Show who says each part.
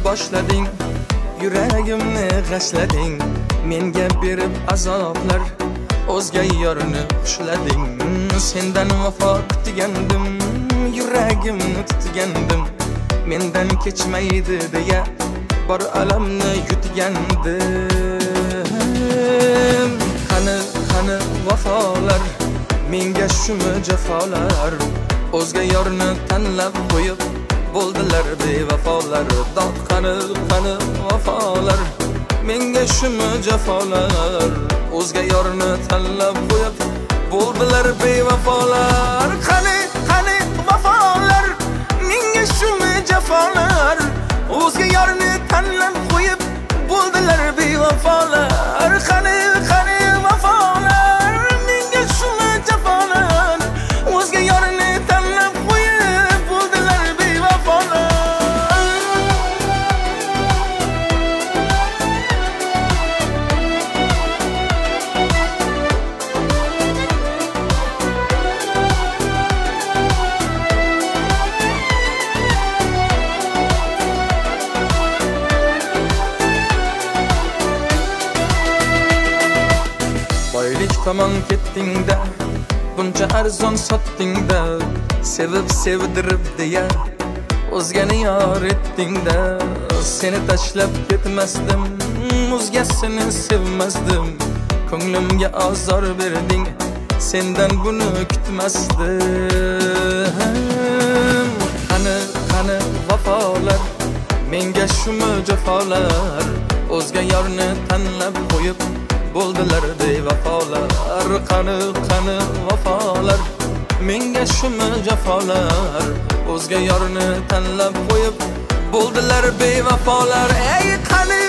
Speaker 1: boshlading, yuragimni g'ashlading, menga berib azoblar, o'zga yorni xushlading. Sendan vafo kutgandim, yuragimni tutgandim, mendan kechmaydi deya bor alamni yutgandim. Qani vafolar, menga shumi jafolar, o'zga yorni tanlab qo'yib bo'ldilar bevafolar. Dod qani vafolar, menga shumi jafolar, o'zga yorni tanlab qo'yib bo'ldilar bevafolar. Qani vafolar, menga shumi jafolar, o'zga yorni tanlab qo'yib bo'ldilar bevafolar. Qani vafolar, menga shumi jafolar, o'zga yorni tanlab qo'yib bo'ldilar bevafolar. Boylik tomon ketdingda, buncha arzon sotdingda, sevib sevdirib deya o'zgani yor etdingda. Seni tashlab ketmasdim, o'zgasini sevmasdim, ko'nglimga azor berding, sendan buni kutmasdim. Qani vafolar, menga shumi jafolar, o'zga yorni tanlab qo'yib bo'ldilar bevafolar. Qani vafolar, menga shumi jafolar, o'zga yorni tanlab qo'yib bo'ldilar bevafolar. Ey qani